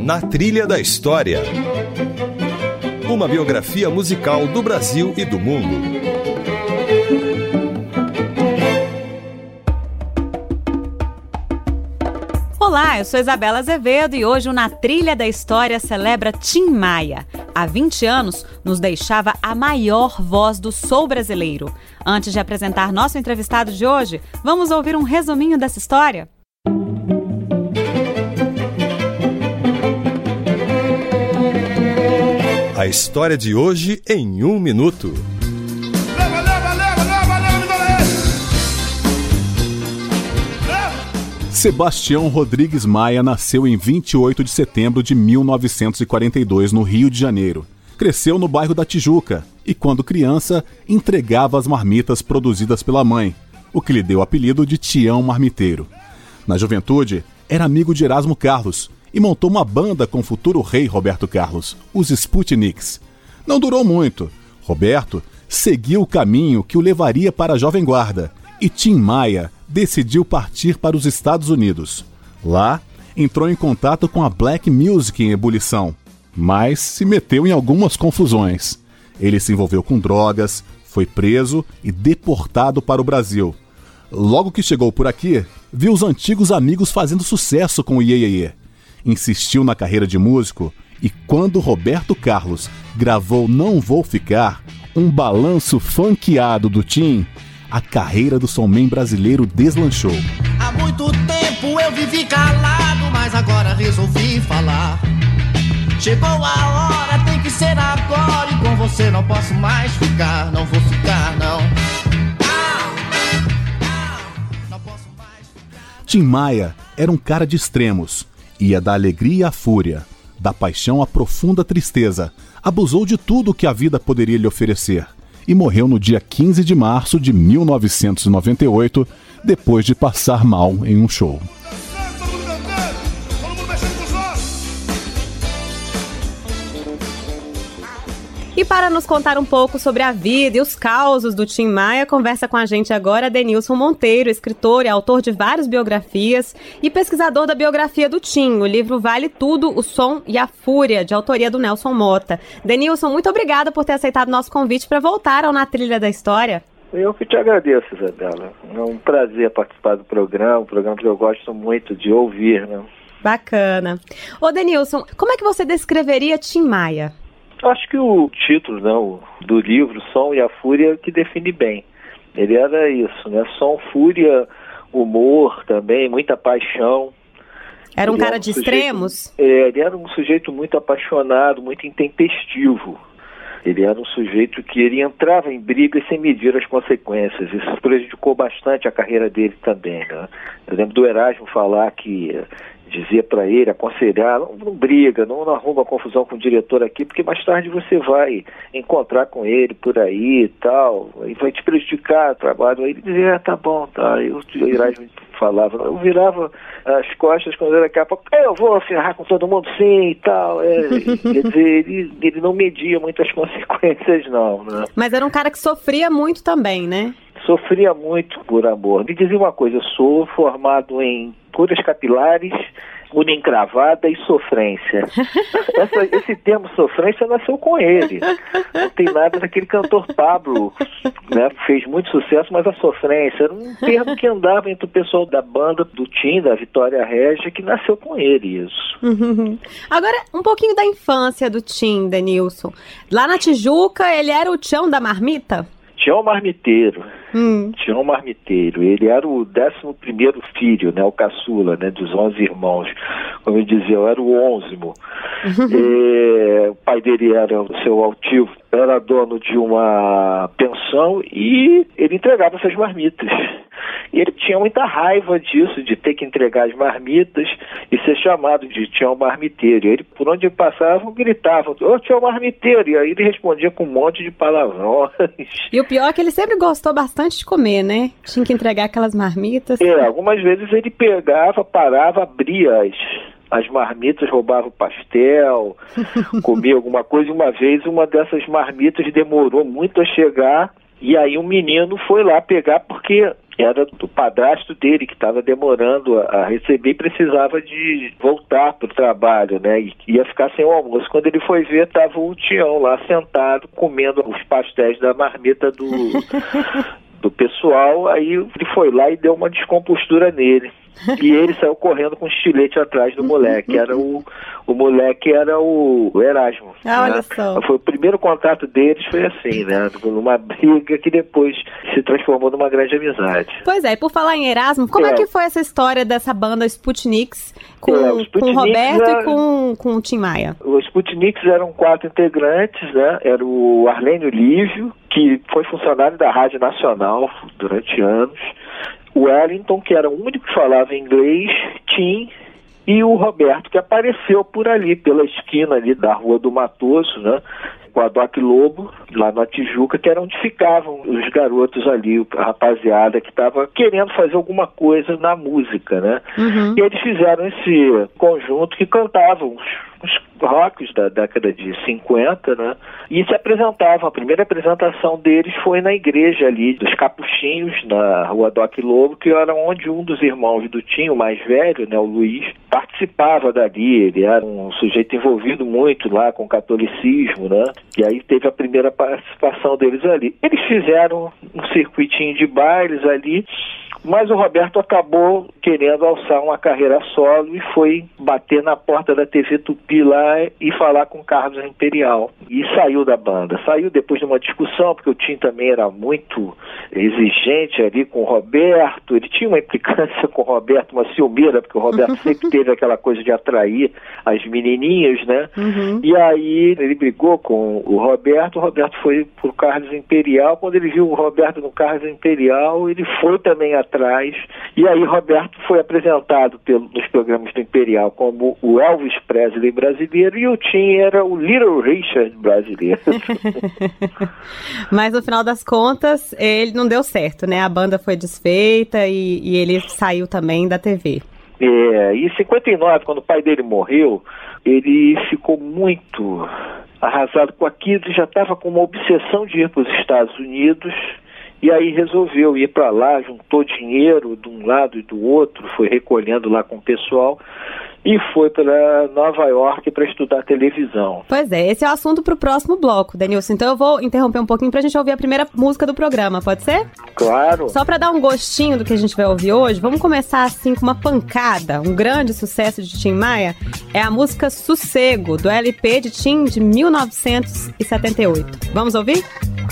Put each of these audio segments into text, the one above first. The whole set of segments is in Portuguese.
Na Trilha da História. Uma biografia musical do Brasil e do mundo. Olá, eu sou Isabela Azevedo e hoje o Na Trilha da História celebra Tim Maia. Há 20 anos, nos deixava a maior voz do soul brasileiro. Antes de apresentar nosso entrevistado de hoje, vamos ouvir um resuminho dessa história? A história de hoje em 1 minuto. Sebastião Rodrigues Maia nasceu em 28 de setembro de 1942, no Rio de Janeiro. Cresceu no bairro da Tijuca e, quando criança, entregava as marmitas produzidas pela mãe, o que lhe deu o apelido de Tião Marmiteiro. Na juventude, era amigo de Erasmo Carlos e montou uma banda com o futuro rei Roberto Carlos, os Sputniks. Não durou muito. Roberto seguiu o caminho que o levaria para a Jovem Guarda e Tim Maia decidiu partir para os Estados Unidos. Lá, entrou em contato com a Black Music em ebulição, mas se meteu em algumas confusões. Ele se envolveu com drogas, foi preso e deportado para o Brasil. Logo que chegou por aqui, viu os antigos amigos fazendo sucesso com o Iê Iê Iê. Insistiu na carreira de músico e quando Roberto Carlos gravou Não Vou Ficar, um balanço funkeado do Tim, a carreira do soulman brasileiro deslanchou. Há muito tempo eu vivi calado, mas agora resolvi falar. Chegou a hora, tem que ser agora, e com você não posso mais ficar, não vou ficar, não. Não posso mais ficar. Tim Maia era um cara de extremos. Ia da alegria à fúria, da paixão à profunda tristeza. Abusou de tudo que a vida poderia lhe oferecer. E morreu no dia 15 de março de 1998, depois de passar mal em um show. E para nos contar um pouco sobre a vida e os causos do Tim Maia, conversa com a gente agora Denilson Monteiro, escritor e autor de várias biografias e pesquisador da biografia do Tim, o livro Vale Tudo, o Som e a Fúria, de autoria do Nelson Mota. Denilson, muito obrigada por ter aceitado nosso convite para voltar ao Na Trilha da História. Eu que te agradeço, Isabela. É um prazer participar do programa, um programa que eu gosto muito de ouvir, né? Bacana. Ô Denilson, como é que você descreveria Tim Maia? Acho que o título, né, do livro, Som e a Fúria, que define bem. Ele era isso, né? Som, fúria, humor também, muita paixão. Era um cara de extremos? Ele era um sujeito muito apaixonado, muito intempestivo. Ele era um sujeito que ele entrava em brigas sem medir as consequências. Isso prejudicou bastante a carreira dele também, né? Eu lembro do Erasmo falar que dizia para ele, aconselhar, não briga, não arruma confusão com o diretor aqui, porque mais tarde você vai encontrar com ele por aí e tal, e vai te prejudicar o trabalho. Aí ele dizia, tá bom, tá. Eu, o Erasmo falava, eu virava as costas quando era daqui a pouco, eu vou ferrar com todo mundo sim e tal. Quer dizer, ele não media muitas consequências não, né? Mas era um cara que sofria muito também, né? Sofria muito por amor. Me dizia uma coisa, eu sou formado em curas capilares, unha encravada e sofrência. Esse termo sofrência nasceu com ele. Não tem nada daquele cantor Pablo, né? Fez muito sucesso, mas a sofrência era um termo que andava entre o pessoal da banda do Tim, da Vitória Régia, que nasceu com ele isso. Agora, um pouquinho da infância do Tim, Denilson. Lá na Tijuca, ele era o Tião da marmita? Tião Marmiteiro. Tião Marmiteiro. Ele era o 11º filho, né, o caçula, né, dos 11 irmãos. Como eu dizia, eu era o 11º. O pai dele era o seu altivo, era dono de uma pensão e ele entregava essas marmitas. E ele tinha muita raiva disso, de ter que entregar as marmitas e ser chamado de Tião Marmiteiro. Ele, por onde passavam, gritavam, ô Tião Marmiteiro, e aí ele respondia com um monte de palavrões. E o pior é que ele sempre gostou bastante de comer, né? Tinha que entregar aquelas marmitas. Algumas vezes ele pegava, parava, abria as marmitas, roubava o pastel, comia alguma coisa. E uma vez, uma dessas marmitas demorou muito a chegar, e aí um menino foi lá pegar porque era do padrasto dele, que estava demorando a receber e precisava de voltar para o trabalho, né? E ia ficar sem o almoço. Quando ele foi ver, estava o Tião lá sentado, comendo os pastéis da marmita do pessoal. Aí ele foi lá e deu uma descompostura nele. E ele saiu correndo com um estilete atrás do moleque. Era o moleque era o Erasmo. Olha só. Foi o primeiro contato deles, foi assim, né? Numa briga que depois se transformou numa grande amizade. Pois é, e por falar em Erasmo, como é que foi essa história dessa banda Sputniks com o Roberto e com o Tim Maia? Os Sputniks eram 4 integrantes, né? Era o Arlênio Lívio, que foi funcionário da Rádio Nacional durante anos. O Wellington, que era o único que falava inglês, Tim, e o Roberto, que apareceu por ali, pela esquina ali da Rua do Matoso, né? Com a Doc Lobo, lá na Tijuca, que era onde ficavam os garotos ali, a rapaziada que estava querendo fazer alguma coisa na música, né? Uhum. E eles fizeram esse conjunto que cantavam os rocks da década de 50, né? E se apresentavam. A primeira apresentação deles foi na igreja ali dos Capuchinhos, na Rua Doc Lobo, que era onde um dos irmãos do Tim, o mais velho, né, o Luiz, participava dali. Ele era um sujeito envolvido muito lá com o catolicismo, né? E aí teve a primeira participação deles ali. Eles fizeram um circuitinho de bailes ali, mas o Roberto acabou querendo alçar uma carreira solo e foi bater na porta da TV Tupi lá e falar com o Carlos Imperial. E saiu da banda. Saiu depois de uma discussão, porque o Tim também era muito exigente ali com o Roberto. Ele tinha uma implicância com o Roberto, uma ciumeira, porque o Roberto sempre teve aquela coisa de atrair as menininhas, né? Uhum. E aí ele brigou com o Roberto foi pro Carlos Imperial. Quando ele viu o Roberto no Carlos Imperial, ele foi também atrás. E aí Roberto foi apresentado nos programas do Imperial como o Elvis Presley brasileiro e o Tim era o Little Richard brasileiro. Mas no final das contas, ele não deu certo, né? A banda foi desfeita e ele saiu também da TV. E em 59, quando o pai dele morreu, ele ficou muito arrasado com aquilo, já estava com uma obsessão de ir para os Estados Unidos. E aí resolveu ir para lá, juntou dinheiro de um lado e do outro, foi recolhendo lá com o pessoal e foi para Nova York para estudar televisão. Pois é, esse é o assunto para o próximo bloco, Denilson. Então eu vou interromper um pouquinho para a gente ouvir a primeira música do programa, pode ser? Claro. Só para dar um gostinho do que a gente vai ouvir hoje, vamos começar assim com uma pancada. Um grande sucesso de Tim Maia é a música Sossego, do LP de Tim de 1978. Vamos ouvir?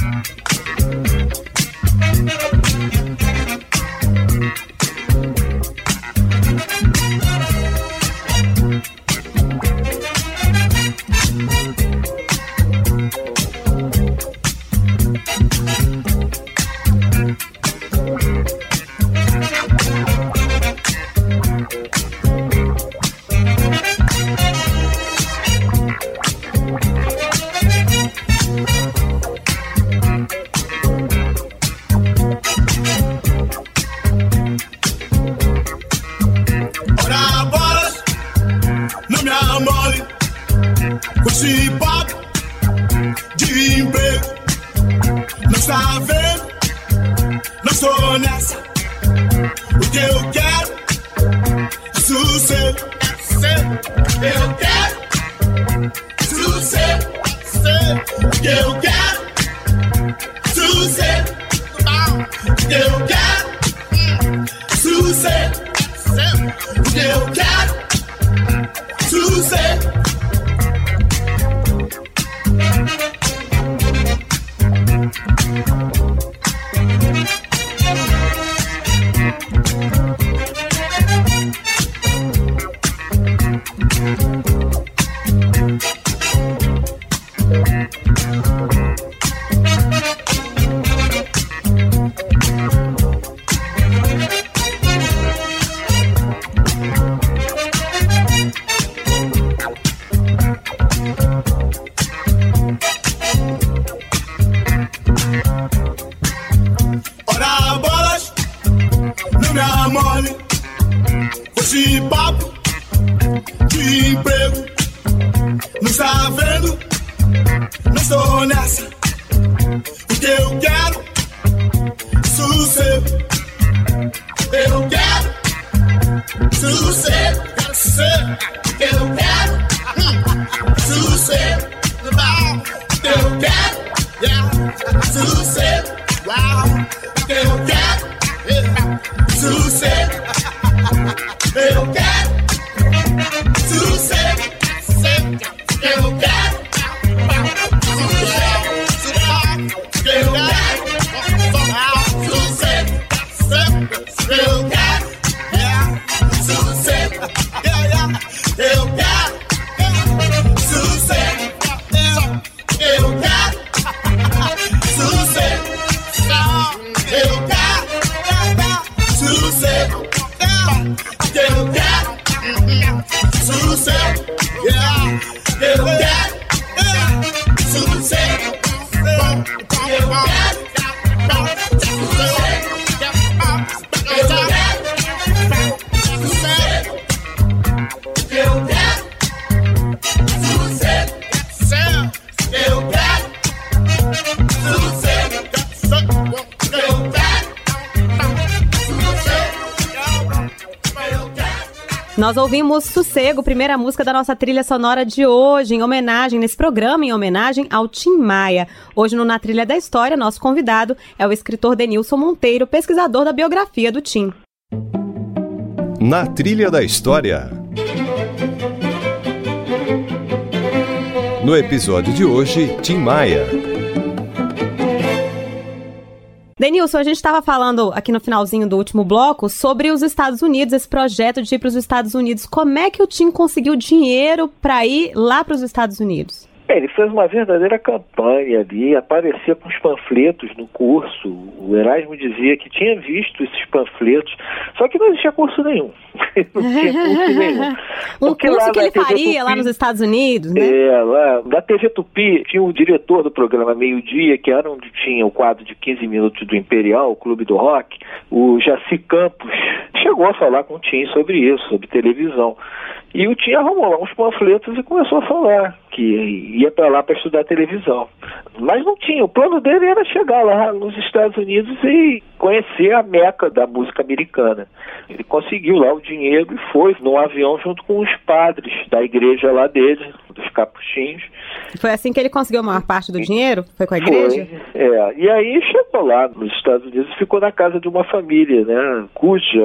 Esse papo de emprego não está vendo, não estou nessa. O que eu quero é sossego, eu quero sossego, o que eu quero sossego, o que eu quero sossego, o que eu quero sossego. Esse papo de emprego não está vendo, não estou nessa. O que eu quero sossego, Sossego, yeah. Eu quero, sossego. Eu Nós ouvimos Sossego, primeira música da nossa trilha sonora de hoje, nesse programa em homenagem ao Tim Maia. Hoje no Na Trilha da História, nosso convidado é o escritor Denilson Monteiro, pesquisador da biografia do Tim. Na Trilha da História. No episódio de hoje, Tim Maia. Denilson, a gente estava falando aqui no finalzinho do último bloco sobre os Estados Unidos, esse projeto de ir para os Estados Unidos. Como é que o Tim conseguiu dinheiro para ir lá para os Estados Unidos? Ele fez uma verdadeira campanha ali, aparecia com os panfletos no curso. O Erasmo dizia que tinha visto esses panfletos, só que não existia curso nenhum. Não tinha curso nenhum. Um curso que ele faria lá nos Estados Unidos, né? Lá na TV Tupi tinha o diretor do programa Meio-Dia, que era onde tinha o quadro de 15 minutos do Imperial, o Clube do Rock, o Jaci Campos. Chegou a falar com o Tim sobre isso, sobre televisão. E o Tim arrumou lá uns panfletos e começou a falar que ia para lá para estudar televisão. Mas não tinha, o plano dele era chegar lá nos Estados Unidos e conhecer a meca da música americana. Ele conseguiu lá o dinheiro e foi num avião junto com os padres da igreja lá dele, dos Capuchinhos. Foi assim que ele conseguiu a maior parte do dinheiro? Foi com a igreja? Foi, e aí chegou lá nos Estados Unidos e ficou na casa de uma família, né, cuja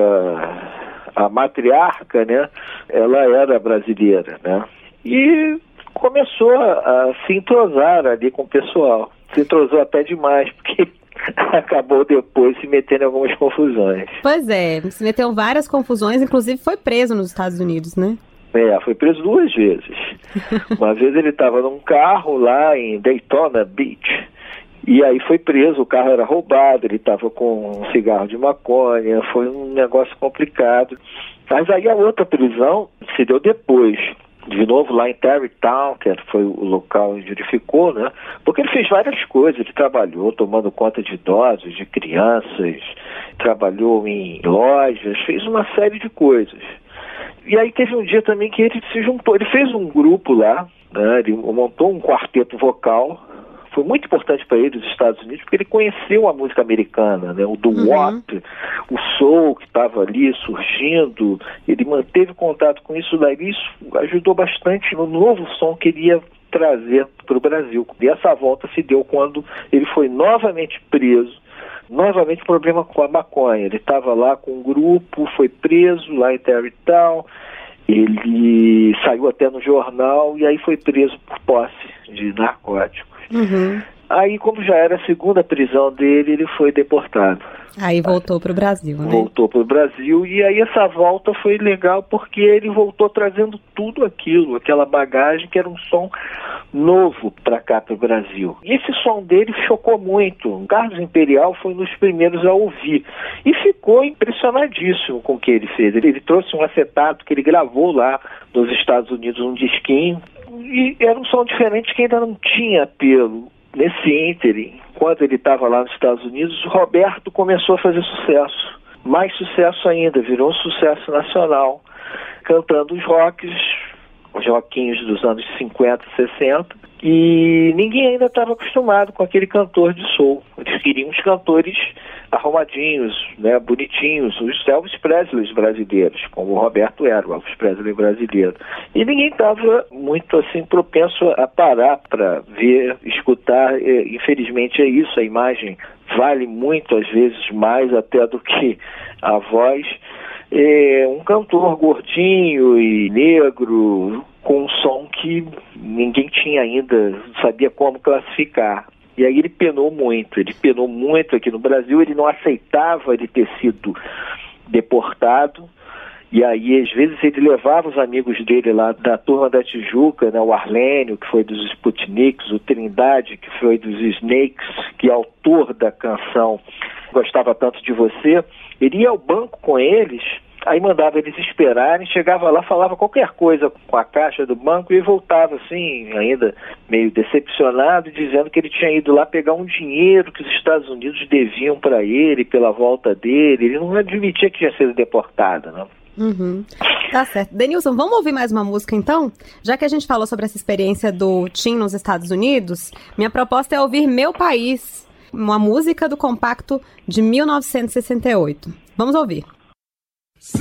a matriarca, né, ela era brasileira, né, e começou a se entrosar ali com o pessoal. Se entrosou até demais, porque acabou depois se metendo em algumas confusões. Pois é, se meteu em várias confusões, inclusive foi preso nos Estados Unidos, né? Foi preso 2 vezes. Uma vez ele estava num carro lá em Daytona Beach, e aí foi preso, o carro era roubado, ele estava com um cigarro de maconha, foi um negócio complicado. Mas aí a outra prisão se deu depois, de novo lá em Tarrytown, que foi o local onde ele ficou, né? Porque ele fez várias coisas, ele trabalhou tomando conta de idosos, de crianças, trabalhou em lojas, fez uma série de coisas. E aí teve um dia também que ele se juntou, ele fez um grupo lá, né? Ele montou um quarteto vocal. Foi muito importante para ele, os Estados Unidos, porque ele conheceu a música americana, né? O doo-wop, o soul que estava ali surgindo, ele manteve contato com isso daí, isso ajudou bastante no novo som que ele ia trazer para o Brasil. E essa volta se deu quando ele foi novamente preso, novamente problema com a maconha. Ele estava lá com um grupo, foi preso lá em Tarrytown, ele saiu até no jornal e aí foi preso por posse de narcóticos. Aí, como já era a segunda prisão dele, ele foi deportado. Aí voltou para o Brasil, né? Voltou para o Brasil, e aí essa volta foi legal porque ele voltou trazendo tudo aquilo, aquela bagagem que era um som novo para cá, para o Brasil. E esse som dele chocou muito. O Carlos Imperial foi um dos primeiros a ouvir e ficou impressionadíssimo com o que ele fez. Ele trouxe um acetato que ele gravou lá nos Estados Unidos, um disquinho, e era um som diferente que ainda não tinha apelo. Nesse ínterim, quando ele estava lá nos Estados Unidos, o Roberto começou a fazer sucesso. Mais sucesso ainda, virou um sucesso nacional, cantando os rockinhos dos anos 50, 60, e ninguém ainda estava acostumado com aquele cantor de soul. Eles queriam os cantores arrumadinhos, né, bonitinhos, os Elvis Presley brasileiros, como o Roberto era, o Elvis Presley brasileiro. E ninguém estava muito assim propenso a parar para ver, escutar. Infelizmente é isso, a imagem vale muito, às vezes mais até do que a voz. Um cantor gordinho e negro, com um som que ninguém tinha ainda, sabia como classificar. E aí ele penou muito aqui no Brasil, ele não aceitava ele ter sido deportado, e aí às vezes ele levava os amigos dele lá da turma da Tijuca, né, o Arlênio, que foi dos Sputniks, o Trindade, que foi dos Snakes, que é autor da canção Gostava Tanto de Você, ele ia ao banco com eles Aí mandava eles esperarem, chegava lá, falava qualquer coisa com a caixa do banco e voltava assim, ainda meio decepcionado, dizendo que ele tinha ido lá pegar um dinheiro que os Estados Unidos deviam para ele, pela volta dele. Ele não admitia que tinha sido deportado, né? Uhum. Tá certo. Denilson, vamos ouvir mais uma música então? Já que a gente falou sobre essa experiência do Tim nos Estados Unidos, minha proposta é ouvir Meu País, uma música do compacto de 1968. Vamos ouvir. Sim,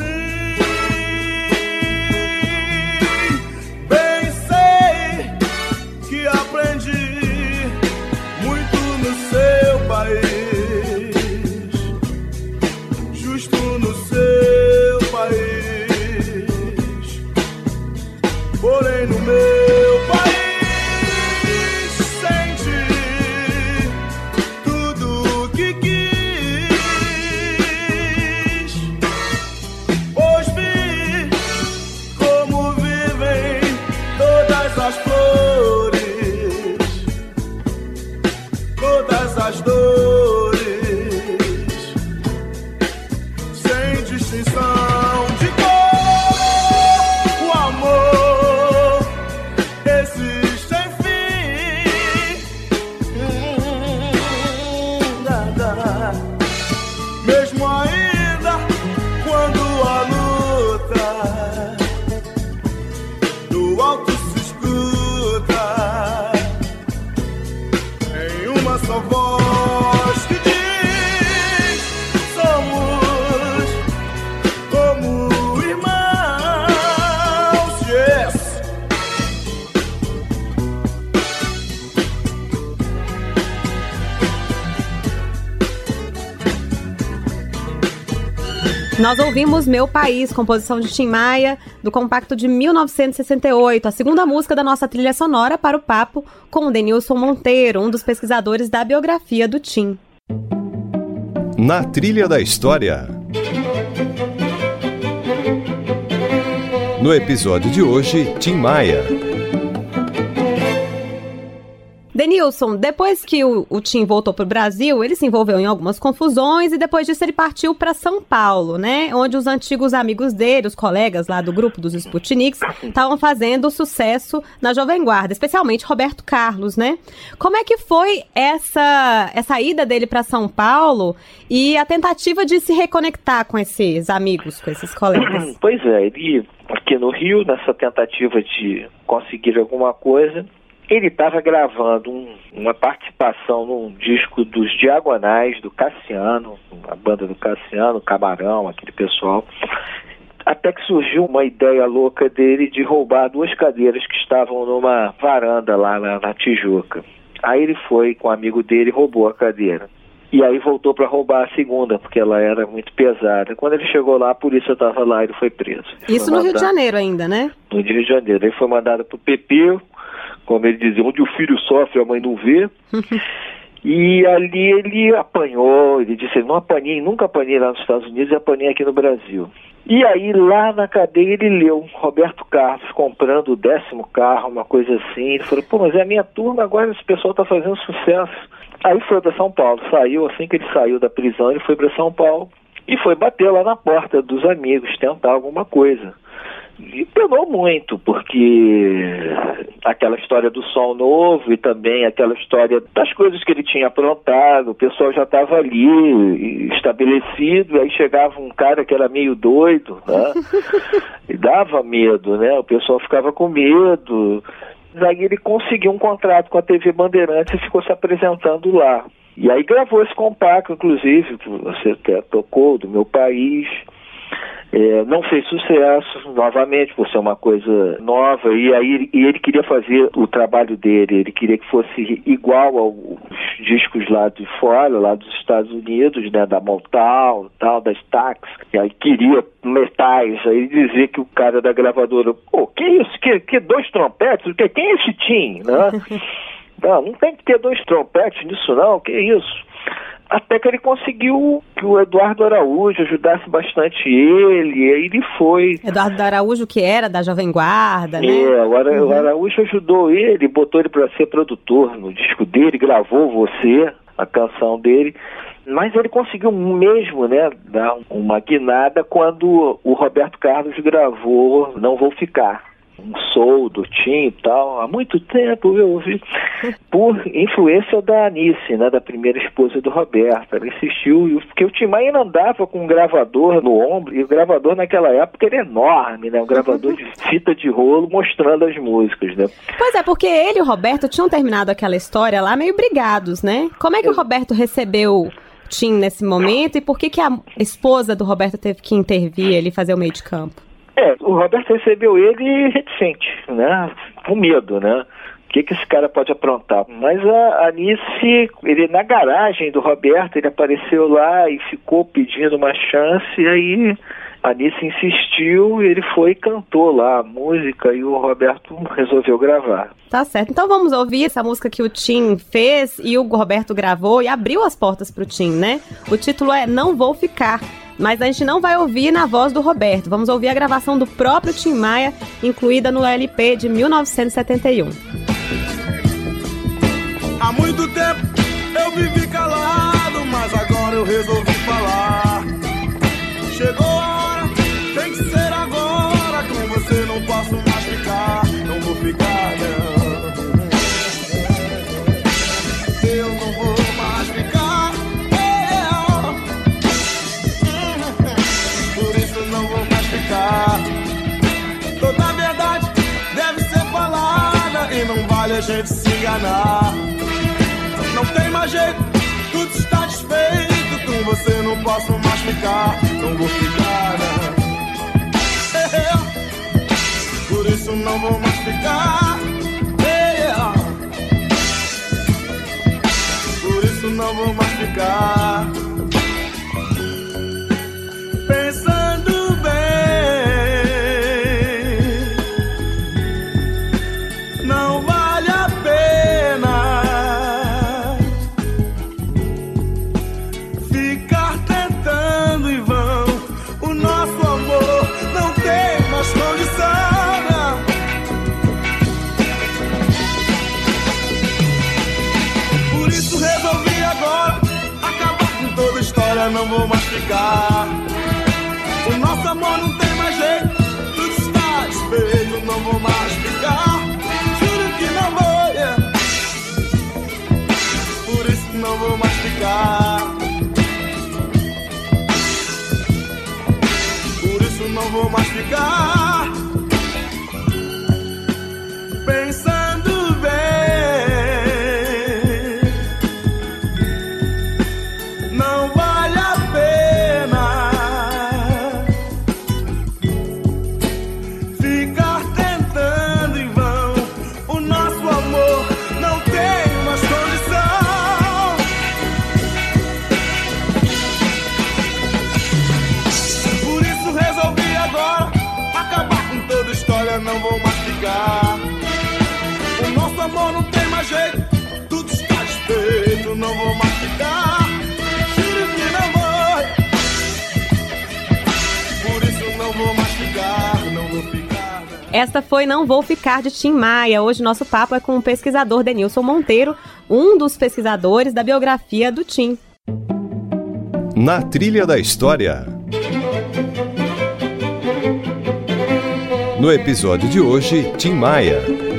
bem sei que aprendi muito no seu país, justo no seu país, porém no meu país senti tudo que quis. As flores, todas as dores, sem distinção de cor, o amor existe sem fim. Mesmo ainda quando a luta do alto só voz que diz: somos como irmãos. Yes. Nós ouvimos Meu País, composição de Tim Maia, do compacto de 1968, a segunda música da nossa trilha sonora para o papo com o Denilson Monteiro, um dos pesquisadores da biografia do Tim. Na Trilha da História. No episódio de hoje, Tim Maia. Denilson, depois que o Tim voltou para o Brasil, ele se envolveu em algumas confusões e depois disso ele partiu para São Paulo, né? Onde os antigos amigos dele, os colegas lá do grupo dos Sputniks, estavam fazendo sucesso na Jovem Guarda, especialmente Roberto Carlos, né? Como é que foi essa ida dele para São Paulo e a tentativa de se reconectar com esses amigos, com esses colegas? Pois é, ele aqui no Rio, nessa tentativa de conseguir alguma coisa, ele estava gravando uma participação num disco dos Diagonais, do Cassiano, a banda do Cassiano, Camarão, aquele pessoal. Até que surgiu uma ideia louca dele de roubar 2 cadeiras que estavam numa varanda lá na Tijuca. Aí ele foi com um amigo dele e roubou a cadeira. E aí voltou para roubar a segunda, porque ela era muito pesada. Quando ele chegou lá, a polícia estava lá e ele foi preso. Isso no Rio de Janeiro ainda, né? No Rio de Janeiro. Ele foi mandado para o PP, como ele dizia, onde o filho sofre, a mãe não vê. E ali ele apanhou, ele disse, não apanhei, nunca apanhei lá nos Estados Unidos, e apanhei aqui no Brasil. E aí lá na cadeia ele leu Roberto Carlos comprando o 10º carro, uma coisa assim. Ele falou, pô, mas é a minha turma, agora esse pessoal está fazendo sucesso. Aí foi para São Paulo, saiu, assim que ele saiu da prisão, ele foi para São Paulo e foi bater lá na porta dos amigos, tentar alguma coisa. E penou muito, porque aquela história do som novo e também aquela história das coisas que ele tinha aprontado, o pessoal já estava ali estabelecido, aí chegava um cara que era meio doido, né? E dava medo, né? O pessoal ficava com medo. Aí ele conseguiu um contrato com a TV Bandeirantes e ficou se apresentando lá. E aí gravou esse compacto, inclusive, que você até tocou, do Meu País. Não fez sucesso, novamente, por ser uma coisa nova, e aí ele queria fazer o trabalho dele, ele queria que fosse igual aos discos lá de fora, lá dos Estados Unidos, né, da Motown, tal, das Stax, e aí queria metais, aí dizia que o cara da gravadora, pô, que isso, que 2 trompetes, quem é esse Tim, né? Não tem que ter 2 trompetes nisso não, que isso? Até que ele conseguiu que o Eduardo Araújo ajudasse bastante ele, e aí ele foi. Eduardo Araújo, que era da Jovem Guarda, né? O Araújo ajudou ele, botou ele para ser produtor no disco dele, gravou Você, a canção dele, Mas ele conseguiu mesmo, né, dar uma guinada quando o Roberto Carlos gravou Não Vou Ficar. Um soul do Tim e tal, há muito tempo eu ouvi, por influência da Anice, né, da primeira esposa do Roberto. Ela insistiu, porque o Tim Maia ainda andava com um gravador no ombro, e o gravador naquela época era enorme, né, um gravador de fita de rolo mostrando as músicas, né. Pois é, porque ele e o Roberto tinham terminado aquela história lá meio brigados, né? Como é que o Roberto recebeu Tim nesse momento e por que a esposa do Roberto teve que intervir ali, fazer o meio de campo? O Roberto recebeu ele reticente, né? Com medo, né? O que esse cara pode aprontar? Mas a Anice, ele na garagem do Roberto, ele apareceu lá e ficou pedindo uma chance, e aí a Anice insistiu, ele foi e cantou lá a música e o Roberto resolveu gravar. Tá certo, então vamos ouvir essa música que o Tim fez e o Roberto gravou e abriu as portas pro Tim, né? O título é Não Vou Ficar. Mas a gente não vai ouvir na voz do Roberto. Vamos ouvir a gravação do próprio Tim Maia, incluída no LP de 1971. Há muito tempo eu vivi calado, mas agora eu resolvi falar. Chegou a hora, tem que ser agora. Com você não posso mais ficar, não vou ficar, não. Eu não vou mais ficar. Toda a verdade deve ser falada e não vale a gente se enganar. Não tem mais jeito, tudo está desfeito. Com você não posso mais ficar, não vou ficar, não. Por isso não vou mais ficar. Por isso não vou mais ficar. Não vou mais ficar. O nosso amor não tem mais jeito, tudo está desfeito. Não vou mais ficar, juro que não vou, yeah. Por isso não vou mais ficar. Por isso não vou mais ficar. Pensando bem, não vale a pena ficar tentando em vão. O nosso amor não tem mais condição. Por isso resolvi agora acabar com toda história. Não vou mais ficar. O nosso amor não tem mais jeito, tudo está desfeito. Não vou mais ficar. Esta foi Não Vou Ficar, de Tim Maia. Hoje nosso papo é com o pesquisador Denilson Monteiro, um dos pesquisadores da biografia do Tim. Na Trilha da História. No episódio de hoje, Tim Maia.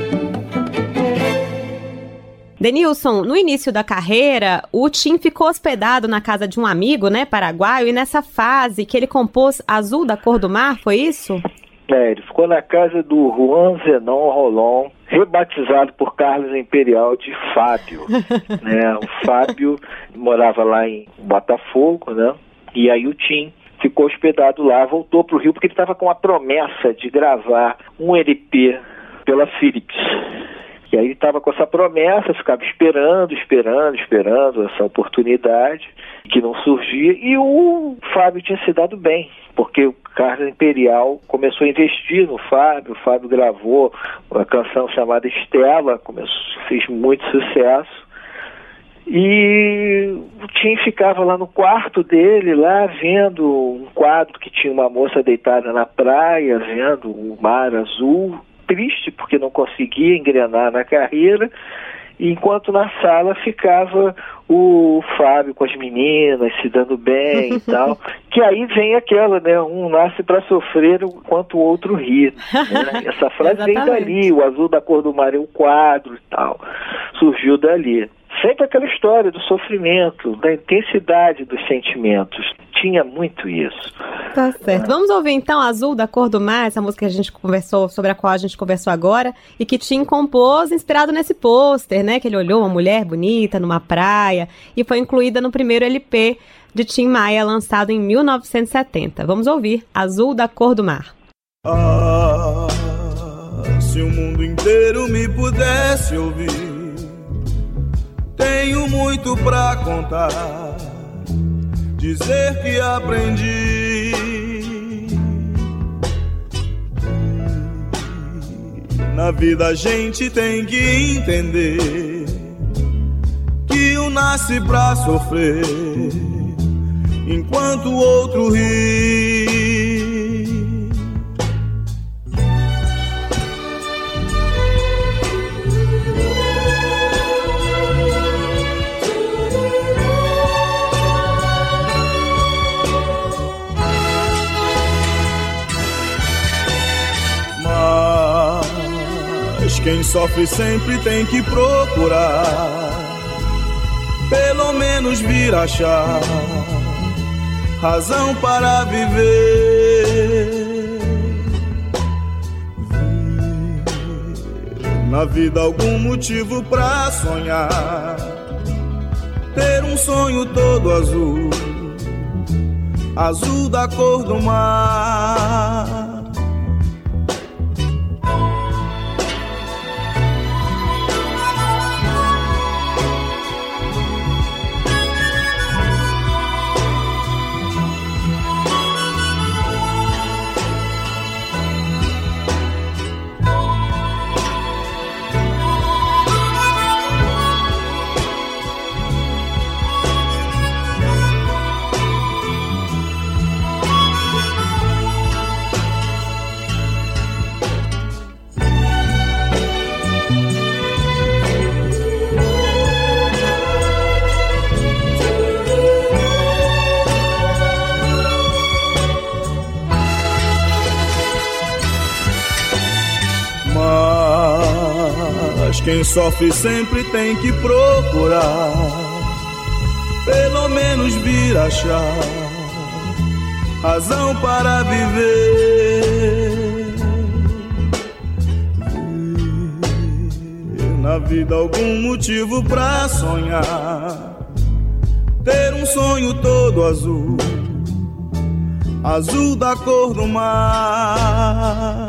Denilson, no início da carreira, o Tim ficou hospedado na casa de um amigo, né, paraguaio, e nessa fase que ele compôs Azul da Cor do Mar, foi isso? Ele ficou na casa do Juan Zenon Rolón, rebatizado por Carlos Imperial de Fábio. Né? O Fábio morava lá em Botafogo, né? E aí o Tim ficou hospedado lá, voltou para o Rio porque ele estava com a promessa de gravar um LP pela Philips. E aí ele estava com essa promessa, ficava esperando essa oportunidade que não surgia, e o Fábio tinha se dado bem, porque o Carlos Imperial começou a investir no Fábio. O Fábio gravou uma canção chamada Estela, fez muito sucesso, e o Tim ficava lá no quarto dele, lá vendo um quadro que tinha uma moça deitada na praia, vendo o mar azul, triste porque não conseguia engrenar na carreira, enquanto na sala ficava o Fábio com as meninas, se dando bem e tal, que aí vem aquela, né, um nasce para sofrer enquanto o outro ri, né? Essa frase vem dali, o azul da cor do mar é um quadro e tal, surgiu dali. Sempre aquela história do sofrimento, da intensidade dos sentimentos. Tinha muito isso. Tá certo. Vamos ouvir então Azul da Cor do Mar, essa música que a gente conversou, sobre a qual a gente conversou agora, e que Tim compôs inspirado nesse pôster, né? Que ele olhou uma mulher bonita numa praia e foi incluída no primeiro LP de Tim Maia, lançado em 1970. Vamos ouvir Azul da Cor do Mar. Ah, se o mundo inteiro me pudesse ouvir, tenho muito pra contar, dizer que aprendi. Na vida a gente tem que entender que um nasce pra sofrer, enquanto o outro ri. Quem sofre sempre tem que procurar, pelo menos vir achar razão para viver. Na vida algum motivo pra sonhar, ter um sonho todo azul, azul da cor do mar. Quem sofre sempre tem que procurar, pelo menos vir achar razão para viver. Na vida algum motivo pra sonhar, ter um sonho todo azul, azul da cor do mar.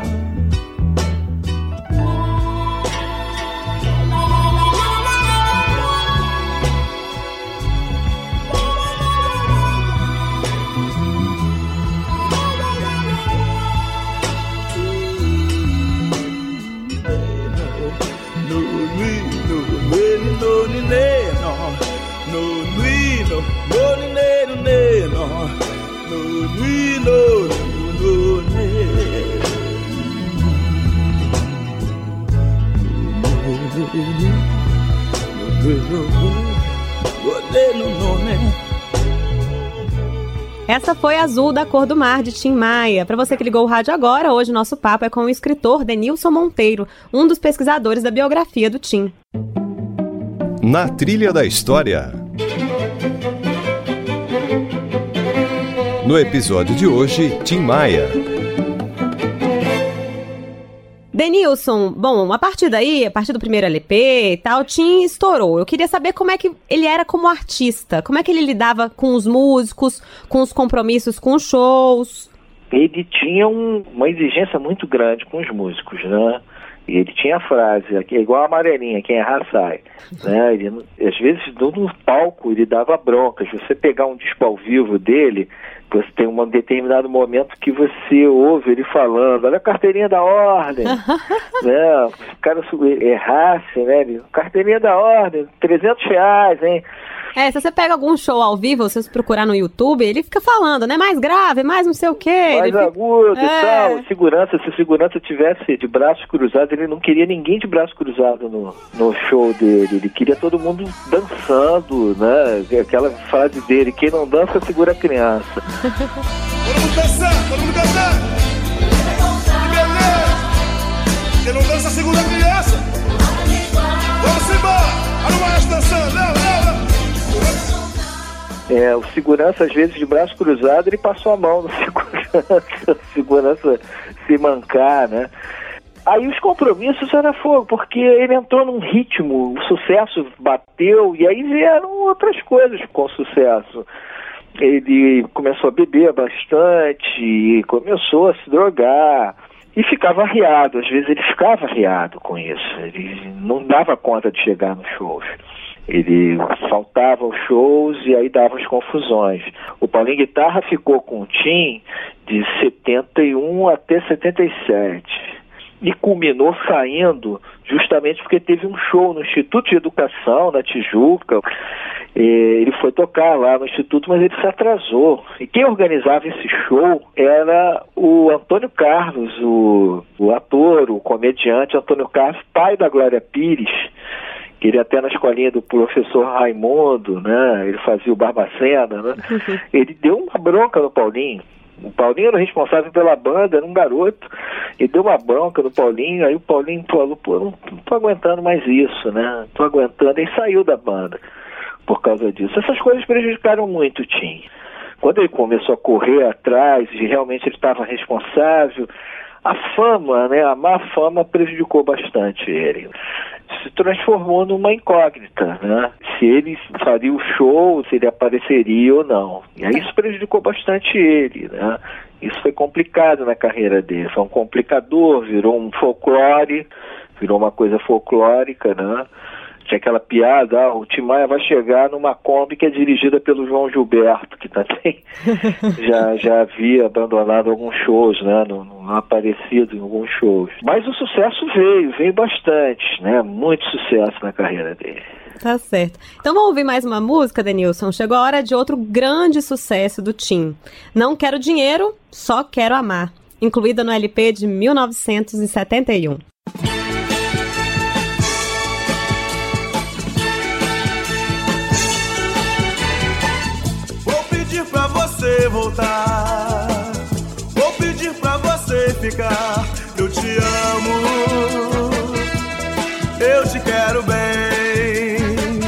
Essa foi Azul da Cor do Mar, de Tim Maia. Para você que ligou o rádio agora, hoje nosso papo é com o escritor Denilson Monteiro, um dos pesquisadores da biografia do Tim. Na Trilha da História. No episódio de hoje, Tim Maia. Denilson, bom, a partir daí, a partir do primeiro LP e tal, Tim estourou. Eu queria saber como é que ele era como artista, como é que ele lidava com os músicos, com os compromissos com os shows. Ele tinha uma exigência muito grande com os músicos, né? E ele tinha a frase, aqui é igual a amarelinha, quem errar sai. Né? Ele, às vezes, no palco, ele dava broncas. Você pegar um disco ao vivo dele, você tem um determinado momento que você ouve ele falando, olha a carteirinha da ordem. Né? Se o cara errasse, né? Carteirinha da ordem, R$300, hein? Se você pega algum show ao vivo, se você procurar no YouTube, ele fica falando, né? Mais grave, mais não sei o quê. Mais agudo e tal. Se segurança tivesse de braços cruzados, ele não queria ninguém de braço cruzado no show dele. Ele queria todo mundo dançando, né? Aquela frase dele, quem não dança, segura a criança. Todo mundo dançando, todo mundo dançando. Que beleza. Quem não dança, segura a criança. Vamos embora. Olha o maestro dançando, não. O segurança, às vezes, de braço cruzado, ele passou a mão no segurança. O segurança se mancar, né? Aí os compromissos era fogo, porque ele entrou num ritmo, o sucesso bateu, e aí vieram outras coisas com o sucesso. Ele começou a beber bastante, começou a se drogar, e ficava arriado. Às vezes ele ficava arriado com isso, ele não dava conta de chegar nos shows. Ele faltava aos shows e aí dava as confusões. O Paulinho Guitarra ficou com o Tim de 71 até 77 e culminou saindo justamente porque teve um show no Instituto de Educação, na Tijuca. Ele foi tocar lá no Instituto, mas ele se atrasou. E quem organizava esse show era o Antônio Carlos, o ator, o comediante Antônio Carlos, pai da Glória Pires. Ele até na escolinha do professor Raimundo, né? Ele fazia o Barbacena, né? Ele deu uma bronca no Paulinho. O Paulinho era o responsável pela banda, era um garoto. Ele deu uma bronca no Paulinho, aí o Paulinho falou, pô, não tô aguentando mais isso, né? Tô aguentando, e saiu da banda por causa disso. Essas coisas prejudicaram muito o Tim. Quando ele começou a correr atrás e realmente ele estava responsável, a fama, né, a má fama prejudicou bastante ele. Se transformou numa incógnita, né? Se ele faria o show, se ele apareceria ou não. E aí isso prejudicou bastante ele, né? Isso foi complicado na carreira dele. Foi um complicador, virou um folclore, virou uma coisa folclórica, né? Tinha aquela piada, o Tim Maia vai chegar numa Kombi que é dirigida pelo João Gilberto, que também já havia abandonado alguns shows, né? Não aparecido em alguns shows. Mas o sucesso veio bastante, né? Muito sucesso na carreira dele. Tá certo. Então vamos ouvir mais uma música, Denilson. Chegou a hora de outro grande sucesso do Tim. Não Quero Dinheiro, Só Quero Amar, incluída no LP de 1971. Voltar, vou pedir pra você ficar. Eu te amo, eu te quero bem.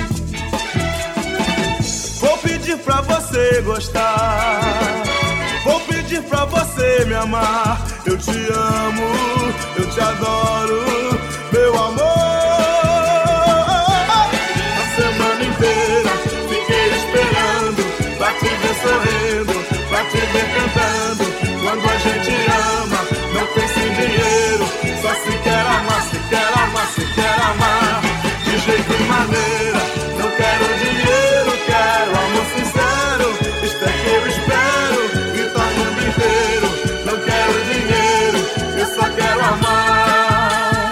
Vou pedir pra você gostar, vou pedir pra você me amar. Eu te amo, eu te adoro, meu amor. A semana inteira fiquei esperando pra te ver sorrindo, pra te ver cantando. Quando a gente ama, não pensa em dinheiro, só se quer amar, se quer amar, se quer amar. De jeito e maneira, não quero dinheiro, quero amor sincero. Isto é que eu espero, grita o mundo inteiro. Não quero dinheiro, eu só quero amar.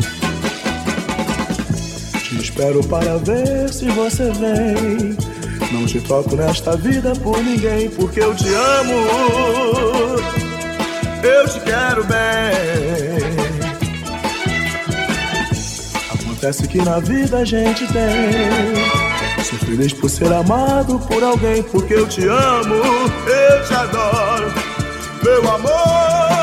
Te espero para ver se você vem. Não te troco nesta vida por ninguém, porque eu te amo, eu te quero bem. Acontece que na vida a gente tem, sou feliz por ser amado por alguém, porque eu te amo, eu te adoro, meu amor.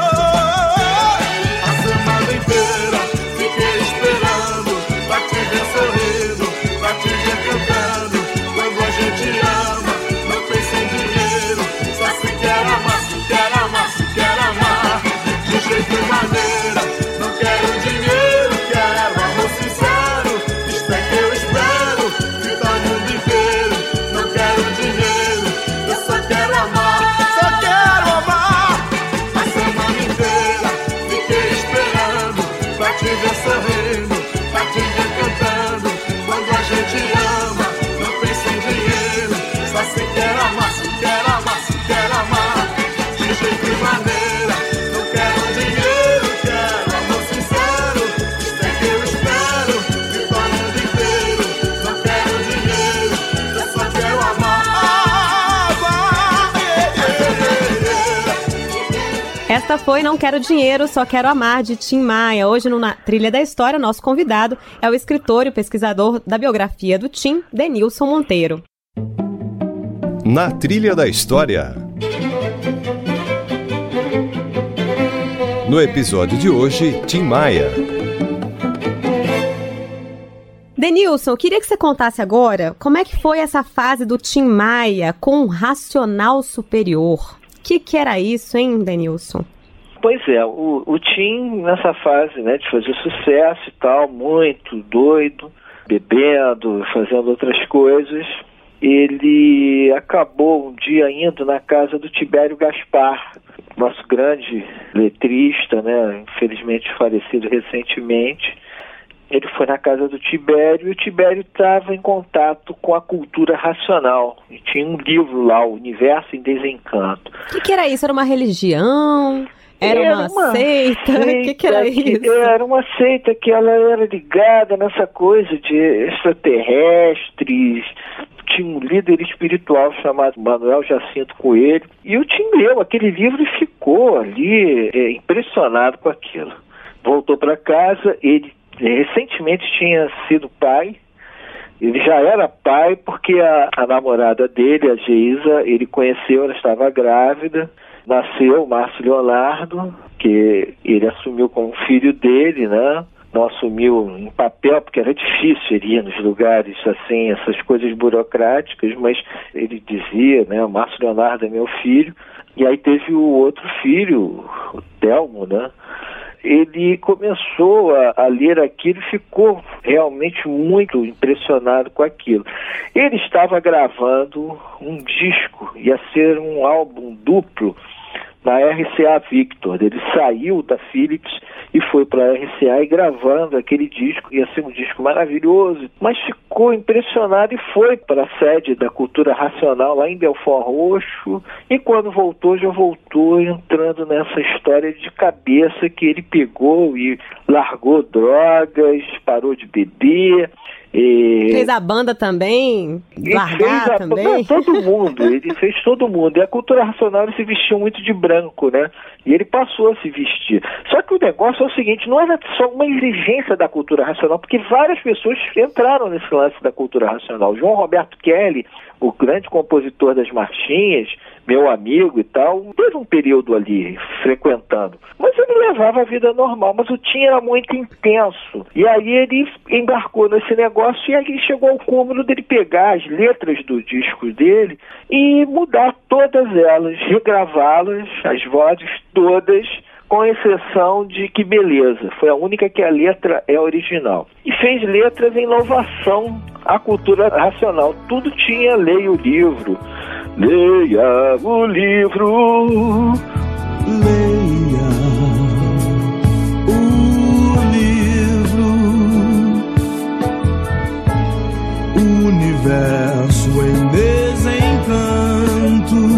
A semana inteira fiquei esperando pra te ver sorrindo, pra te ver cantando. Quando a gente ama, não pensa em dinheiro, só se quer amar, se quer amar, se quer amar. De jeito e maneira, não quero dinheiro, quero amor sincero. Isto é que eu espero, que tá o mundo inteiro. Não quero dinheiro, eu só quero amar, só quero amar. A semana inteira fiquei esperando pra te ver sorrindo, pra te ver cantando. Quando a gente ama, só se quer amar, se quer amar, se quer amar. De jeito e maneira, não quero dinheiro, quero amor sincero. Isto é que eu espero, que todo mundo inteiro. Não quero dinheiro, Esta foi Não Quero Dinheiro, Só Quero Amar, de Tim Maia. Hoje, no Na Trilha da História, nosso convidado é o escritor e pesquisador da biografia do Tim, Denilson Monteiro. Na Trilha da História. No episódio de hoje, Tim Maia. Denilson, eu queria que você contasse agora como é que foi essa fase do Tim Maia com o racional superior. O que era isso, hein, Denilson? Pois é, o Tim, nessa fase, né, de fazer sucesso e tal, muito doido, bebendo, fazendo outras coisas, ele acabou um dia indo na casa do Tibério Gaspar, nosso grande letrista, né, infelizmente falecido recentemente. Ele foi na casa do Tibério e o Tibério estava em contato com a cultura racional. E tinha um livro lá, O Universo em Desencanto. O que era isso? Era uma religião? Era uma seita? O que era isso? Era uma seita que ela era ligada nessa coisa de extraterrestres. Tinha um líder espiritual chamado Manuel Jacinto Coelho. E o Tim leu aquele livro e ficou ali impressionado com aquilo. Voltou para casa, ele recentemente tinha sido pai. Ele já era pai porque a namorada dele, a Geisa, ele conheceu, ela estava grávida. Nasceu o Márcio Leonardo, que ele assumiu como filho dele, né? Não assumiu em papel, porque era difícil ele ir nos lugares assim, essas coisas burocráticas, mas ele dizia, né? O Márcio Leonardo é meu filho. E aí teve o outro filho, o Telmo, né? Ele começou a ler aquilo e ficou realmente muito impressionado com aquilo. Ele estava gravando um disco, ia ser um álbum duplo na RCA Victor. Ele saiu da Philips e foi para a RCA e gravando aquele disco, ia ser um disco maravilhoso, mas ficou impressionado e foi para a sede da Cultura Racional lá em Belfort Roxo, e quando voltou, já voltou entrando nessa história de cabeça que ele pegou e largou drogas, parou de beber. Fez a banda também? Largar também? Todo mundo, ele fez todo mundo. E a cultura racional, ele se vestiu muito de branco, né? E ele passou a se vestir. Só que o negócio é o seguinte, não era só uma exigência da cultura racional, porque várias pessoas entraram nesse lance da cultura racional. João Roberto Kelly, o grande compositor das marchinhas, meu amigo e tal, teve um período ali frequentando. Mas ele levava a vida normal, mas o Tim era muito intenso. E aí ele embarcou nesse negócio e aí chegou ao cúmulo dele pegar as letras do disco dele e mudar todas elas, regravá-las, as vozes todas, com exceção de Que Beleza. Foi a única que a letra é original. E fez letras em louvação à cultura racional. Tudo tinha leia o livro. Leia o livro. Leia o livro. O universo em desencanto.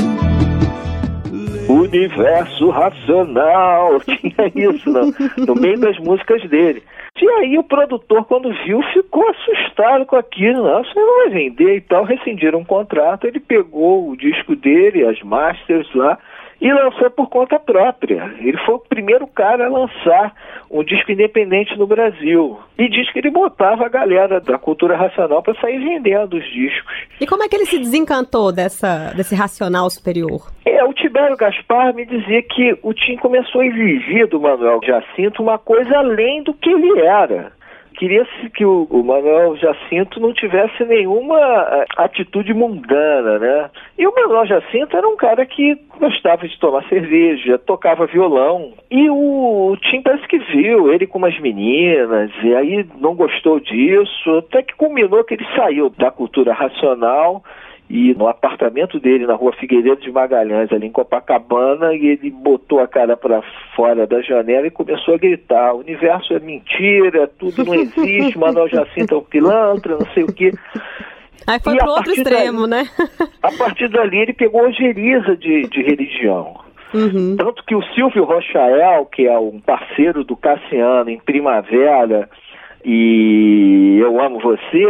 Universo racional, tinha isso no meio das músicas dele. E aí o produtor, quando viu, ficou assustado com aquilo. Não, você não vai vender e tal. Rescindiram um contrato, ele pegou o disco dele, as masters lá, e lançou por conta própria. Ele foi o primeiro cara a lançar um disco independente no Brasil. E diz que ele botava a galera da cultura racional para sair vendendo os discos. E como é que ele se desencantou desse racional superior? O Tibério Gaspar me dizia que o Tim começou a exigir do Manuel Jacinto uma coisa além do que ele era. Queria-se que o Manuel Jacinto não tivesse nenhuma atitude mundana, né? E o Manuel Jacinto era um cara que gostava de tomar cerveja, tocava violão. E o Tim parece que viu ele com umas meninas, e aí não gostou disso, até que culminou que ele saiu da cultura racional e no apartamento dele na rua Figueiredo de Magalhães, ali em Copacabana, e ele botou a cara para fora da janela e começou a gritar: o universo é mentira, tudo não existe, Manuel Jacinto é um pilantra, não sei o quê. Aí foi pro outro extremo, né? A partir dali ele pegou a ojeriza de religião. Uhum. Tanto que o Silvio Rochael, que é um parceiro do Cassiano em Primavera e Eu Amo Você,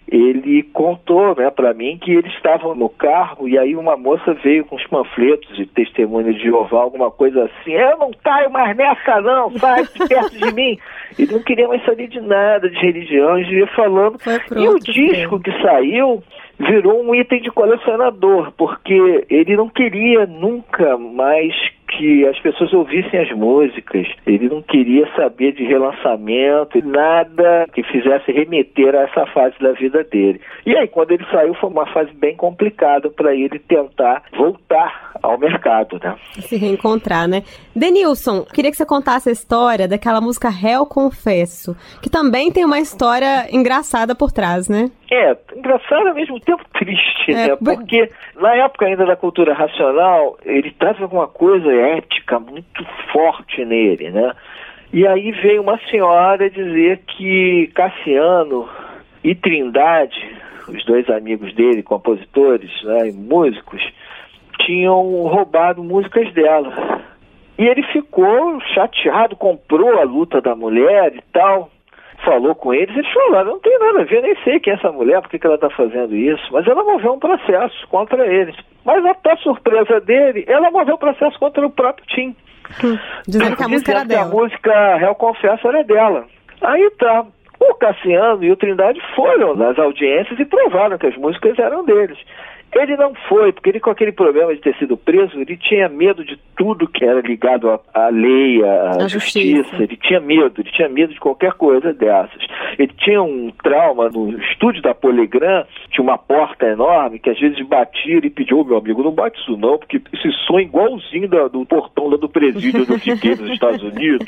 ele contou, né, para mim que eles estavam no carro e aí uma moça veio com os panfletos de testemunho de Jeová, alguma coisa assim, eu não caio mais nessa não, sai de perto de mim. Ele não queria mais saber de nada, de religião, ele ia falando. E o disco que saiu virou um item de colecionador, porque ele não queria nunca mais que as pessoas ouvissem as músicas, ele não queria saber de relançamento, nada que fizesse remeter a essa fase da vida dele. E aí, quando ele saiu, foi uma fase bem complicada para ele tentar voltar ao mercado, né? Se reencontrar, né? Denilson, queria que você contasse a história daquela música Réu Confesso, que também tem uma história engraçada por trás, né? Engraçado ao mesmo tempo triste, né? Porque na época ainda da cultura racional, ele trazia alguma coisa ética muito forte nele, né? E aí veio uma senhora dizer que Cassiano e Trindade, os dois amigos dele, compositores, né, e músicos, tinham roubado músicas dela. E ele ficou chateado, comprou a luta da mulher e tal, falou com eles falaram, não tem nada a ver, nem sei quem é essa mulher, por que ela está fazendo isso, mas ela moveu um processo contra eles. Mas até surpresa dele, ela moveu um processo contra o próprio Tim. Dizendo que a música era dela. A música Réu Confesso era dela. Aí tá, o Cassiano e o Trindade foram nas audiências e provaram que as músicas eram deles. Ele não foi, porque ele, com aquele problema de ter sido preso, ele tinha medo de tudo que era ligado à lei, à justiça. Ele tinha medo de qualquer coisa dessas. Ele tinha um trauma no estúdio da Poligram, tinha uma porta enorme, que às vezes batia e pediu, meu amigo, não bate isso não, porque esse som é igualzinho do portão lá do presídio do Figueiredo dos Estados Unidos.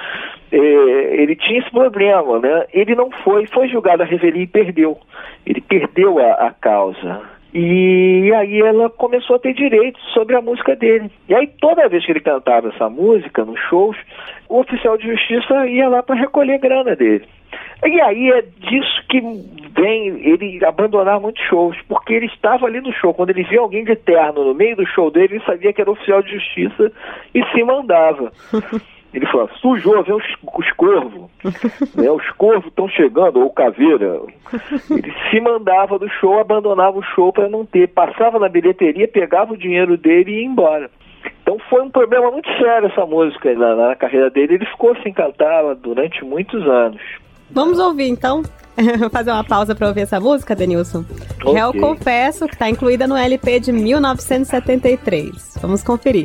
Ele tinha esse problema, né? Ele não foi julgado à revelia e perdeu. Ele perdeu a causa. E aí ela começou a ter direitos sobre a música dele. E aí toda vez que ele cantava essa música nos shows, o oficial de justiça ia lá para recolher grana dele. E aí é disso que vem ele abandonar muitos shows, porque ele estava ali no show, quando ele via alguém de terno no meio do show dele, ele sabia que era oficial de justiça e se mandava. Ele falou, sujou, vem os corvos, né? Os corvos estão chegando, ou caveira. Ele se mandava do show, abandonava o show para não ter. Passava na bilheteria, pegava o dinheiro dele e ia embora. Então foi um problema muito sério essa música na carreira dele. Ele ficou sem cantá-la durante muitos anos. Vamos ouvir então? Fazer uma pausa para ouvir essa música, Denilson. Okay. Réu Confesso, que está incluída no LP de 1973. Vamos conferir.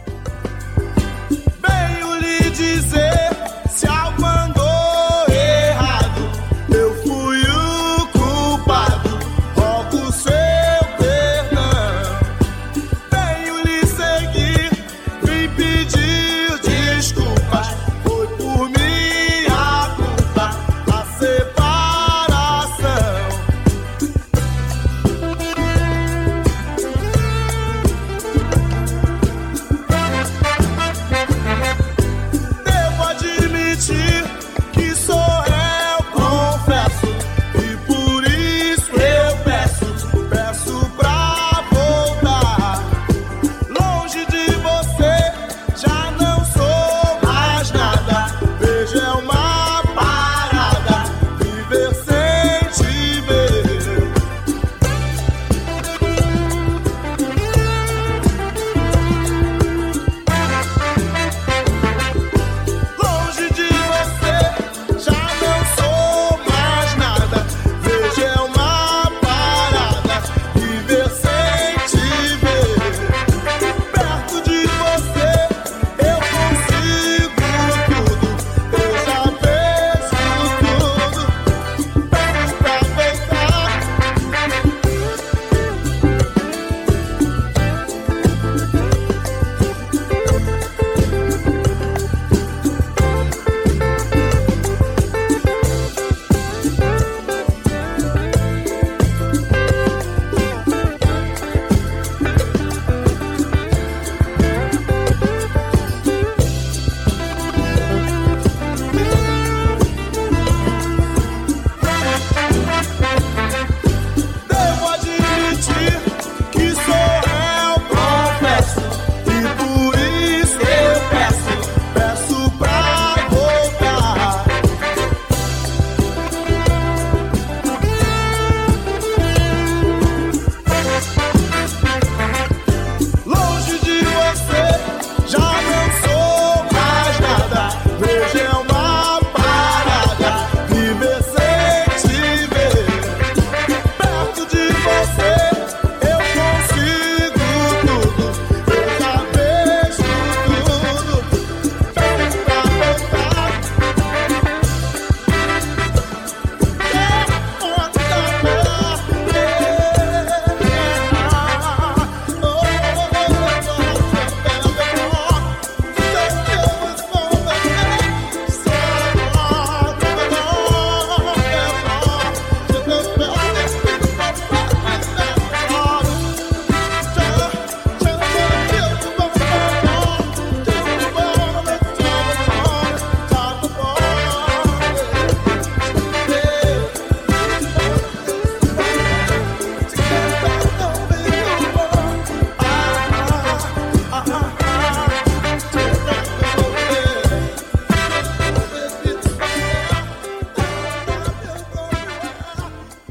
Dizer se algo andou errado, eu fui o culpado, rogo seu perdão. Venho lhe seguir, vim pedir desculpas, foi por minha culpa a separação.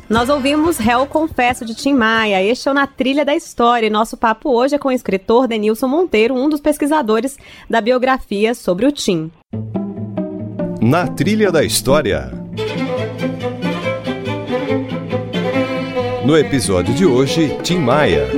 Nós ouvimos Réu Confesso de Tim Maia. Este é o Na Trilha da História. E nosso papo hoje é com o escritor Denilson Monteiro, um dos pesquisadores da biografia sobre o Tim. Na Trilha da História. No episódio de hoje, Tim Maia.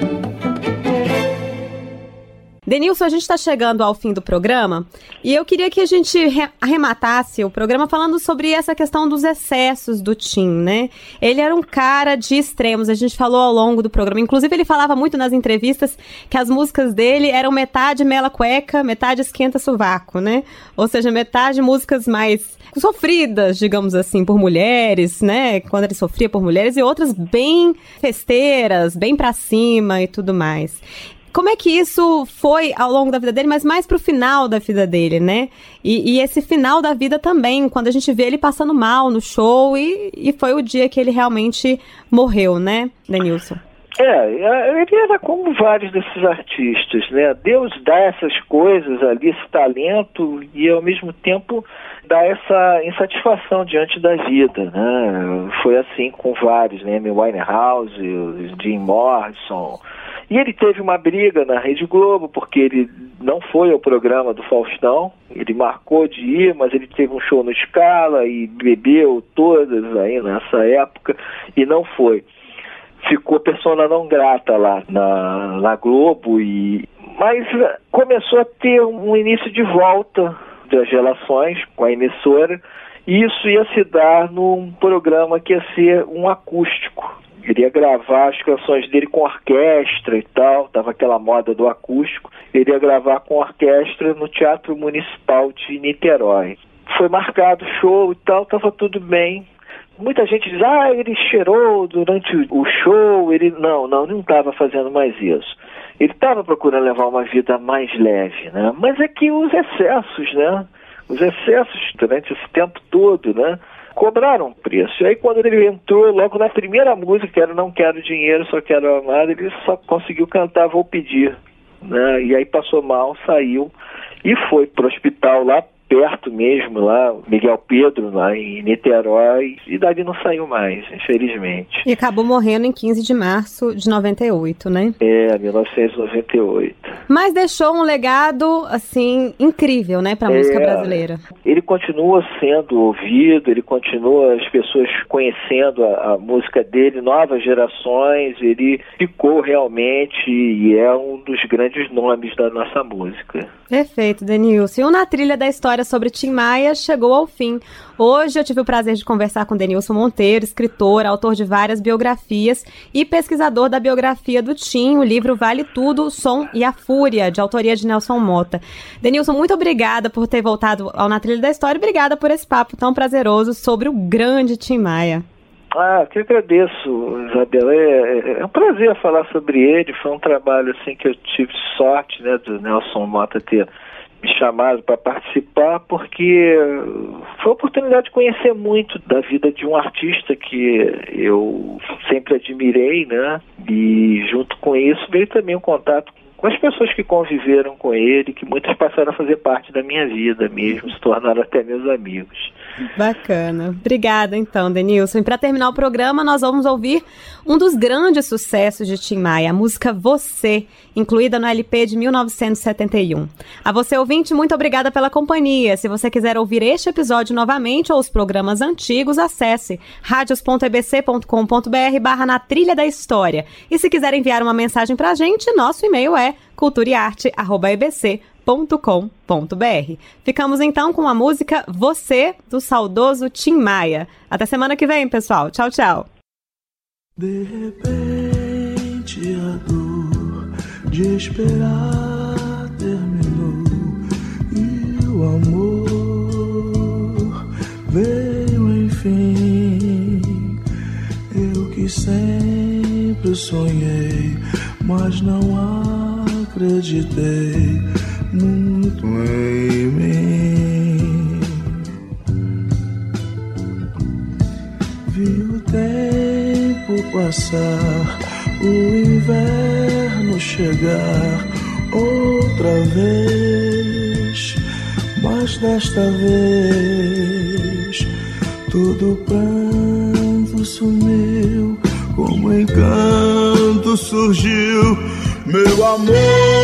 Denilson, a gente está chegando ao fim do programa e eu queria que a gente arrematasse o programa falando sobre essa questão dos excessos do Tim, né? Ele era um cara de extremos, a gente falou ao longo do programa. Inclusive, ele falava muito nas entrevistas que as músicas dele eram metade mela cueca, metade esquenta sovaco, né? Ou seja, metade músicas mais sofridas, digamos assim, por mulheres, né? Quando ele sofria por mulheres, e outras bem festeiras, bem pra cima e tudo mais. Como é que isso foi ao longo da vida dele, mas mais pro final da vida dele, né? E esse final da vida também, quando a gente vê ele passando mal no show, e foi o dia que ele realmente morreu, né, Denilson? Ele era como vários desses artistas, né? Deus dá essas coisas ali, esse talento, e ao mesmo tempo dá essa insatisfação diante da vida, né? Foi assim com vários, né? Amy Winehouse, Jim Morrison. E ele teve uma briga na Rede Globo, porque ele não foi ao programa do Faustão. Ele marcou de ir, mas ele teve um show no Scala e bebeu todas aí nessa época e não foi. Ficou persona não grata lá na Globo, mas começou a ter um início de volta das relações com a emissora, e isso ia se dar num programa que ia ser um acústico. Ele ia gravar as canções dele com orquestra e tal, tava aquela moda do acústico. Ele ia gravar com orquestra no Teatro Municipal de Niterói. Foi marcado o show e tal, tava tudo bem. Muita gente diz, ele cheirou durante o show. Ele não estava fazendo mais isso. Ele estava procurando levar uma vida mais leve, né? Mas é que os excessos, né? Os excessos durante esse tempo todo, né? Cobraram preço. E aí quando ele entrou, logo na primeira música, que era Não Quero Dinheiro, Só Quero Amar, ele só conseguiu cantar Vou Pedir, né? E aí passou mal, saiu e foi pro hospital lá perto mesmo, lá, Miguel Pedro, lá em Niterói, e dali não saiu mais, infelizmente. E acabou morrendo em 15 de março de 98, né? 1998. Mas deixou um legado, assim, incrível, né, pra música brasileira. Ele continua sendo ouvido, ele continua as pessoas conhecendo a música dele, novas gerações, ele ficou realmente e é um dos grandes nomes da nossa música. Perfeito, Denilson. E o Na Trilha da História sobre Tim Maia chegou ao fim. Hoje eu tive o prazer de conversar com Denilson Monteiro, escritor, autor de várias biografias e pesquisador da biografia do Tim, o livro Vale Tudo, o Som e a Fúria, de autoria de Nelson Mota. Denilson, muito obrigada por ter voltado ao Na Trilha da História e obrigada por esse papo tão prazeroso sobre o grande Tim Maia. Que eu agradeço, Isabela. É um prazer falar sobre ele. Foi um trabalho assim que eu tive sorte, né, do Nelson Mota ter me chamado para participar, porque foi a oportunidade de conhecer muito da vida de um artista que eu sempre admirei, né? E junto com isso veio também um contato com as pessoas que conviveram com ele, que muitas passaram a fazer parte da minha vida mesmo, se tornaram até meus amigos. Bacana. Obrigada, então, Denilson. E para terminar o programa, nós vamos ouvir um dos grandes sucessos de Tim Maia, a música Você, incluída no LP de 1971. A você, ouvinte, muito obrigada pela companhia. Se você quiser ouvir este episódio novamente ou os programas antigos, acesse radios.ebc.com.br/Na Trilha da História. E se quiser enviar uma mensagem pra gente, nosso e-mail é culturaearte@ebc.com.br. Ficamos então com a música Você, do saudoso Tim Maia. Até semana que vem, pessoal. Tchau, tchau. De repente a dor de esperar terminou e o amor veio enfim. Eu que sempre sonhei, mas não acreditei muito em mim. Vi o tempo passar, o inverno chegar outra vez, mas desta vez todo pranto sumiu, como encanto surgiu, meu amor.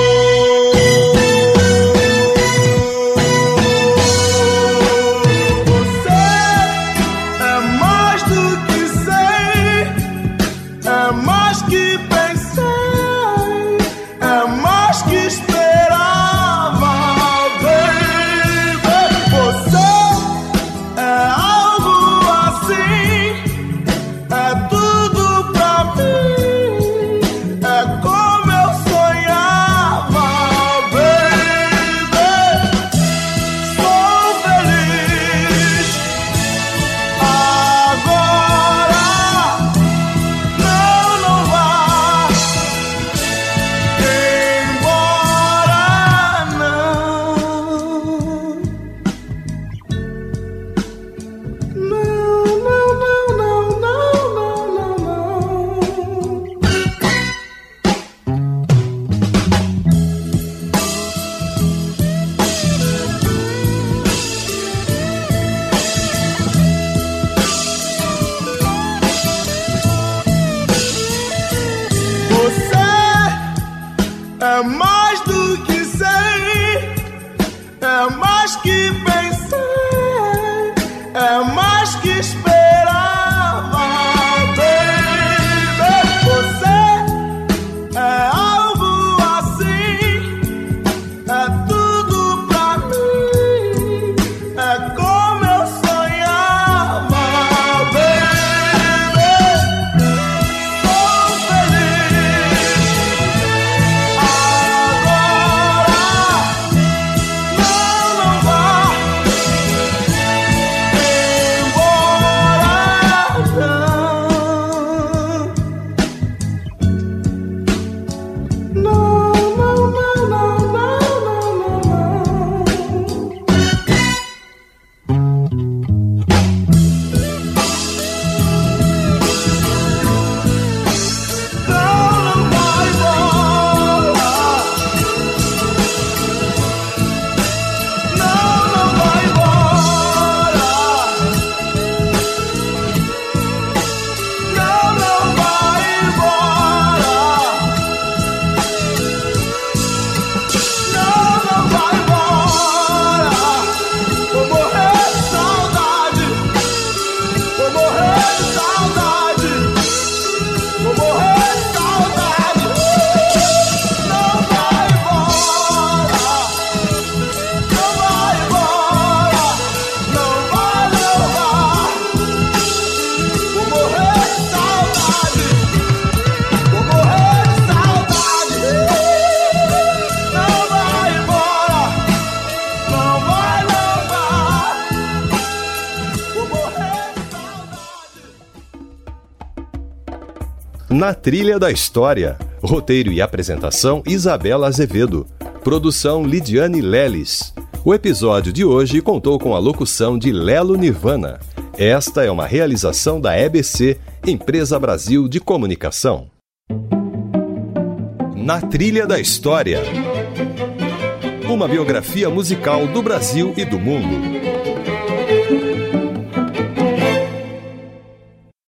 Na Trilha da História. Roteiro e apresentação Isabela Azevedo. Produção Lidiane Leles. O episódio de hoje contou com a locução de Lelo Nirvana. Esta é uma realização da EBC, Empresa Brasil de Comunicação. Na Trilha da História. Uma biografia musical do Brasil e do mundo.